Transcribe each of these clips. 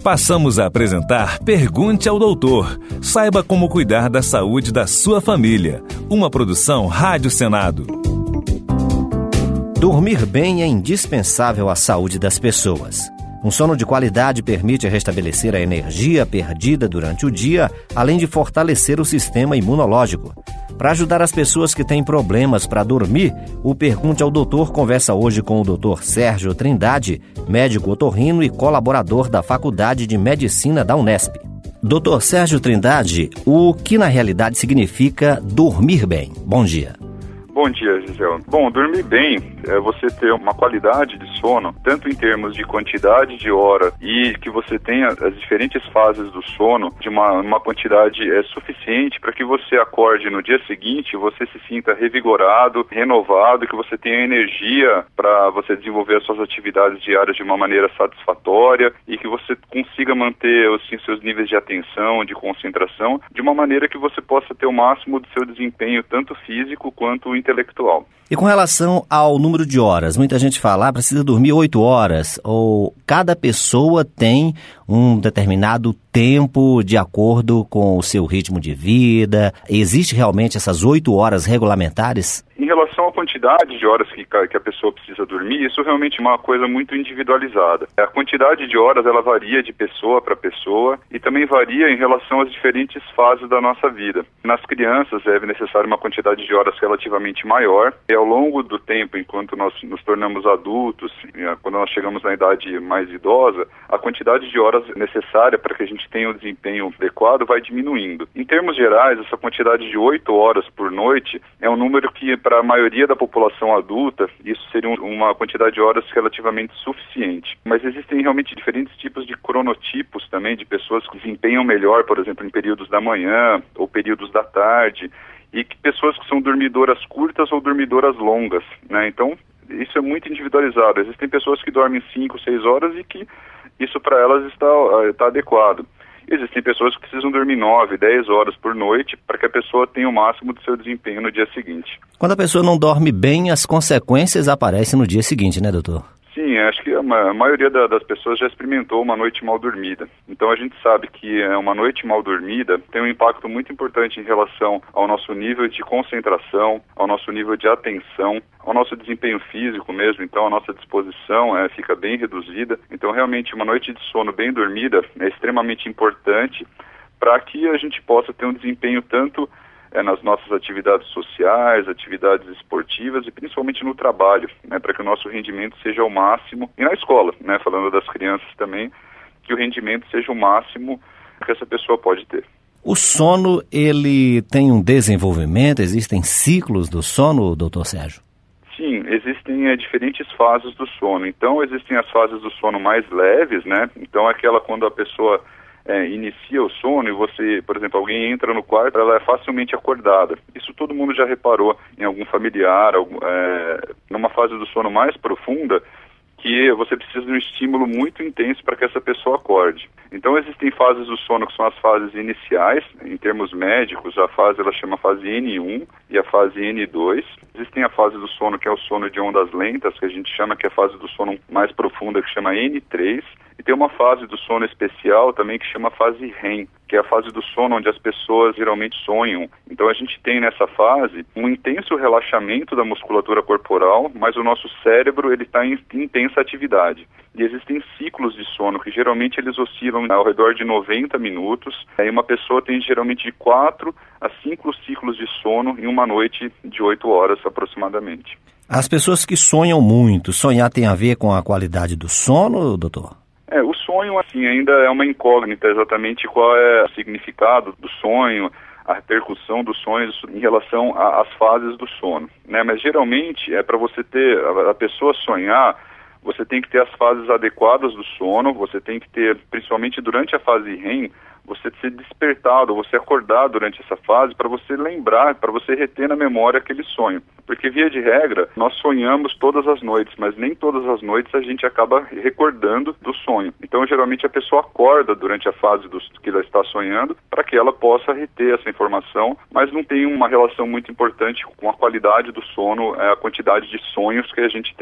Passamos a apresentar Pergunte ao Doutor. Saiba como cuidar da saúde da sua família. Uma produção Rádio Senado. Dormir bem é indispensável à saúde das pessoas. Um sono de qualidade permite restabelecer a energia perdida durante o dia, além de fortalecer o sistema imunológico. Para ajudar as pessoas que têm problemas para dormir, o Pergunte ao Doutor conversa hoje com o Dr. Sérgio Trindade, médico otorrino e colaborador da Faculdade de Medicina da Unesp. Dr. Sérgio Trindade, o que na realidade significa dormir bem? Bom dia. Bom dia, Gisele. Bom, dormir bem é você ter uma qualidade de sono, tanto em termos de quantidade de hora e que você tenha as diferentes fases do sono de uma quantidade suficiente para que você acorde no dia seguinte, você se sinta revigorado, renovado, que você tenha energia para você desenvolver as suas atividades diárias de uma maneira satisfatória e que você consiga manter assim, seus níveis de atenção, de concentração, de uma maneira que você possa ter o máximo do seu desempenho, tanto físico quanto intelectual. E com relação ao número de horas, muita gente fala, precisa dormir 8 horas, ou cada pessoa tem um determinado tempo de acordo com o seu ritmo de vida. Existe realmente essas 8 horas regulamentares? Em relação à quantidade de horas que a pessoa precisa dormir, isso realmente é uma coisa muito individualizada. A quantidade de horas ela varia de pessoa para pessoa e também varia em relação às diferentes fases da nossa vida. Nas crianças é necessário uma quantidade de horas relativamente maior e ao longo do tempo, enquanto nós nos tornamos adultos, quando nós chegamos na idade mais idosa, a quantidade de horas necessária para que a gente tenha um desempenho adequado vai diminuindo. Em termos gerais, essa quantidade de 8 horas por noite é um número que para a maioria da população adulta, isso seria uma quantidade de horas relativamente suficiente. Mas existem realmente diferentes tipos de cronotipos também, de pessoas que desempenham melhor, por exemplo, em períodos da manhã ou períodos da tarde, e que pessoas que são dormidoras curtas ou dormidoras longas, né? Então, isso é muito individualizado. Existem pessoas que dormem 5, 6 horas e que isso para elas está adequado. Existem pessoas que precisam dormir 9, 10 horas por noite para que a pessoa tenha o máximo do seu desempenho no dia seguinte. Quando a pessoa não dorme bem, as consequências aparecem no dia seguinte, né, doutor? Sim, acho que a maioria das pessoas já experimentou uma noite mal dormida. Então a gente sabe que uma noite mal dormida tem um impacto muito importante em relação ao nosso nível de concentração, ao nosso nível de atenção, ao nosso desempenho físico mesmo. Então a nossa disposição fica bem reduzida. Então realmente uma noite de sono bem dormida é extremamente importante para que a gente possa ter um desempenho tanto nas nossas atividades sociais, atividades esportivas e principalmente no trabalho, né, para que o nosso rendimento seja o máximo, e na escola, né, falando das crianças também, que o rendimento seja o máximo que essa pessoa pode ter. O sono, ele tem um desenvolvimento, existem ciclos do sono, doutor Sérgio? Sim, existem diferentes fases do sono. Então, existem as fases do sono mais leves, né, então aquela quando a pessoa inicia o sono e você, por exemplo, alguém entra no quarto, ela é facilmente acordada. Isso todo mundo já reparou em algum familiar, numa fase do sono mais profunda, que você precisa de um estímulo muito intenso para que essa pessoa acorde. Então existem fases do sono que são as fases iniciais, em termos médicos, a fase ela chama fase N1 e a fase N2. Existem a fase do sono que é o sono de ondas lentas, que a gente chama que é a fase do sono mais profunda, que chama N3. E tem uma fase do sono especial também que chama fase REM, que é a fase do sono onde as pessoas geralmente sonham. Então a gente tem nessa fase um intenso relaxamento da musculatura corporal, mas o nosso cérebro ele está em intensa atividade. E existem ciclos de sono que geralmente eles oscilam ao redor de 90 minutos. E uma pessoa tem geralmente de 4 a 5 ciclos de sono em uma noite de 8 horas aproximadamente. As pessoas que sonham muito, sonhar tem a ver com a qualidade do sono, doutor? O sonho, assim, ainda é uma incógnita exatamente qual é o significado do sonho, a repercussão dos sonhos em relação às fases do sono, né? Mas geralmente para você ter a pessoa sonhar, você tem que ter as fases adequadas do sono, você tem que ter, principalmente durante a fase REM, você ser despertado, você acordar durante essa fase para você lembrar, para você reter na memória aquele sonho. Porque, via de regra, nós sonhamos todas as noites, mas nem todas as noites a gente acaba recordando do sonho. Então, geralmente, a pessoa acorda durante a fase que ela está sonhando para que ela possa reter essa informação, mas não tem uma relação muito importante com a qualidade do sono, a quantidade de sonhos que a gente tem.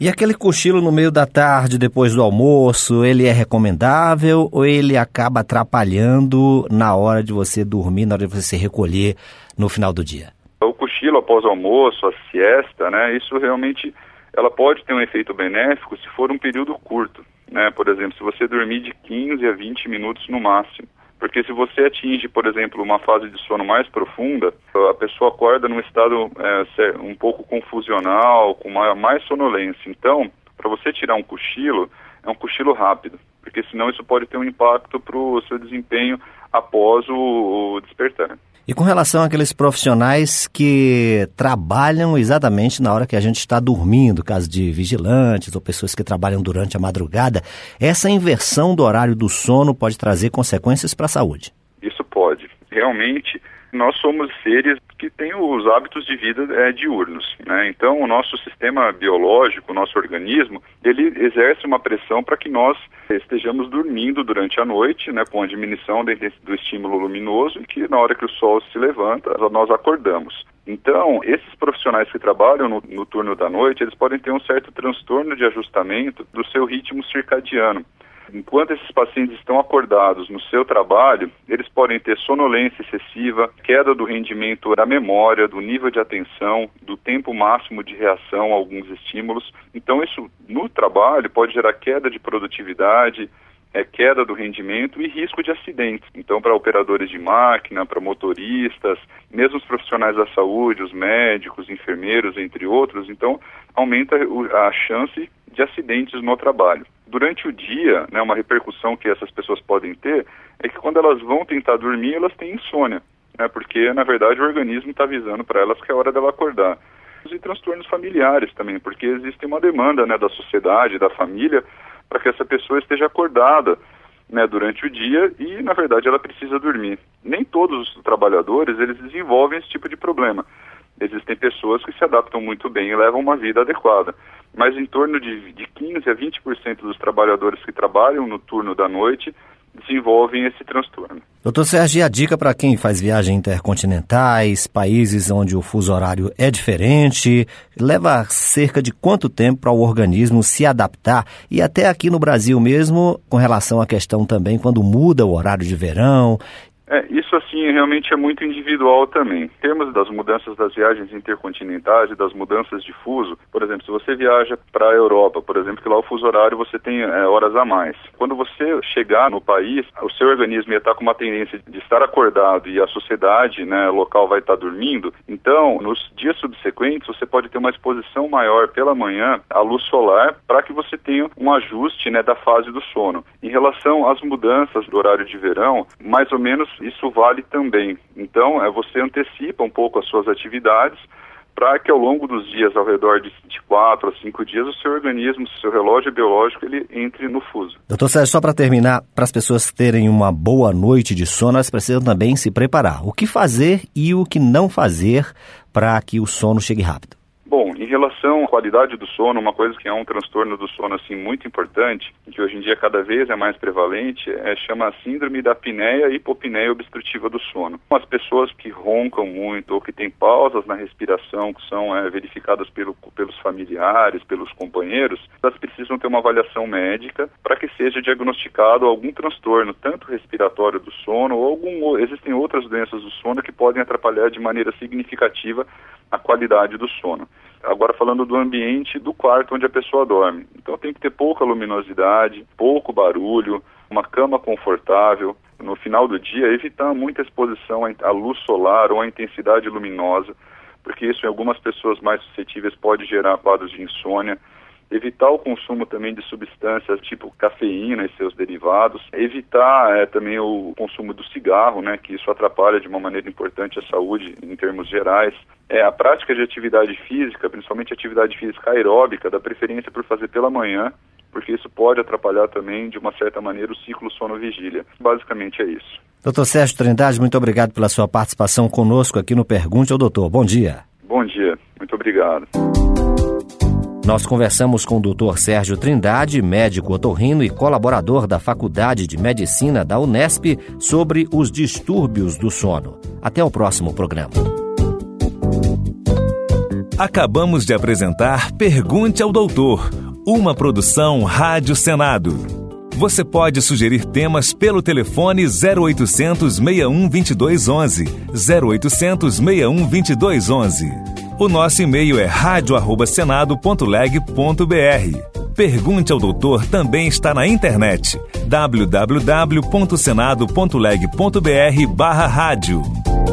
E aquele cochilo no meio da tarde, depois do almoço, ele é recomendável ou ele acaba atrapalhando na hora de você dormir, na hora de você se recolher no final do dia? O cochilo após o almoço, a siesta, né, isso realmente ela pode ter um efeito benéfico se for um período curto, né? Por exemplo, se você dormir de 15 a 20 minutos no máximo. Porque se você atinge, por exemplo, uma fase de sono mais profunda, a pessoa acorda num estado um pouco confusional, com mais sonolência. Então, para você tirar um cochilo, é um cochilo rápido, porque senão isso pode ter um impacto para o seu desempenho após o despertar. E com relação àqueles profissionais que trabalham exatamente na hora que a gente está dormindo, caso de vigilantes ou pessoas que trabalham durante a madrugada, essa inversão do horário do sono pode trazer consequências para a saúde? Isso pode. Realmente, nós somos seres que têm os hábitos de vida diurnos, né? Então, o nosso sistema biológico, o nosso organismo, ele exerce uma pressão para que nós estejamos dormindo durante a noite, né, com a diminuição do estímulo luminoso e que na hora que o sol se levanta, nós acordamos. Então, esses profissionais que trabalham no turno da noite, eles podem ter um certo transtorno de ajustamento do seu ritmo circadiano. Enquanto esses pacientes estão acordados no seu trabalho, eles podem ter sonolência excessiva, queda do rendimento da memória, do nível de atenção, do tempo máximo de reação a alguns estímulos. Então isso no trabalho pode gerar queda de produtividade, queda do rendimento e risco de acidentes. Então para operadores de máquina, para motoristas, mesmo os profissionais da saúde, os médicos, enfermeiros, entre outros, então aumenta a chance de acidentes no trabalho. Durante o dia, né, uma repercussão que essas pessoas podem ter é que quando elas vão tentar dormir, elas têm insônia, né, porque, na verdade, o organismo está avisando para elas que é hora dela acordar. E transtornos familiares também, porque existe uma demanda, né, da sociedade, da família, para que essa pessoa esteja acordada, né, durante o dia e, na verdade, ela precisa dormir. Nem todos os trabalhadores eles desenvolvem esse tipo de problema. Existem pessoas que se adaptam muito bem e levam uma vida adequada. Mas em torno de 15% a 20% dos trabalhadores que trabalham no turno da noite desenvolvem esse transtorno. Doutor Sérgio, e a dica para quem faz viagens intercontinentais, países onde o fuso horário é diferente, leva cerca de quanto tempo para o organismo se adaptar? E até aqui no Brasil mesmo, com relação à questão também, quando muda o horário de verão. Isso assim realmente é muito individual também. Em termos das mudanças das viagens intercontinentais e das mudanças de fuso, por exemplo, se você viaja para a Europa, por exemplo, que lá o fuso horário você tem horas a mais. Quando você chegar no país, o seu organismo ia estar com uma tendência de estar acordado e a sociedade, né, local vai estar dormindo. Então, nos dias subsequentes, você pode ter uma exposição maior pela manhã à luz solar para que você tenha um ajuste, né, da fase do sono. Em relação às mudanças do horário de verão, mais ou menos isso vale também. Então, você antecipa um pouco as suas atividades para que ao longo dos dias, ao redor de 4 a 5 dias, o seu organismo, o seu relógio biológico, ele entre no fuso. Doutor Sérgio, só para terminar, para as pessoas terem uma boa noite de sono, elas precisam também se preparar. O que fazer e o que não fazer para que o sono chegue rápido? Bom, em relação à qualidade do sono, uma coisa que é um transtorno do sono assim muito importante, que hoje em dia cada vez é mais prevalente, chama a síndrome da apneia e hipopneia obstrutiva do sono. As pessoas que roncam muito ou que têm pausas na respiração, que são verificadas pelos familiares, pelos companheiros, elas precisam ter uma avaliação médica para que seja diagnosticado algum transtorno, tanto respiratório do sono ou existem outras doenças do sono que podem atrapalhar de maneira significativa a qualidade do sono. Agora falando do ambiente do quarto onde a pessoa dorme. Então tem que ter pouca luminosidade, pouco barulho, uma cama confortável. No final do dia, evitar muita exposição à luz solar ou à intensidade luminosa, porque isso em algumas pessoas mais suscetíveis pode gerar quadros de insônia. Evitar o consumo também de substâncias tipo cafeína e seus derivados. Evitar também o consumo do cigarro, né, que isso atrapalha de uma maneira importante a saúde em termos gerais. A prática de atividade física, principalmente atividade física aeróbica, dá preferência por fazer pela manhã, porque isso pode atrapalhar também, de uma certa maneira, o ciclo sono-vigília. Basicamente é isso. Doutor Sérgio Trindade, muito obrigado pela sua participação conosco aqui no Pergunte ao Doutor. Bom dia. Bom dia, muito obrigado. Nós conversamos com o Dr. Sérgio Trindade, médico otorrino e colaborador da Faculdade de Medicina da Unesp, sobre os distúrbios do sono. Até o próximo programa. Acabamos de apresentar Pergunte ao Doutor, uma produção Rádio Senado. Você pode sugerir temas pelo telefone 0800 61 2211, 0800 61 2211. O nosso e-mail é radio@senado.leg.br. Pergunte ao Doutor também está na internet, www.senado.leg.br/rádio.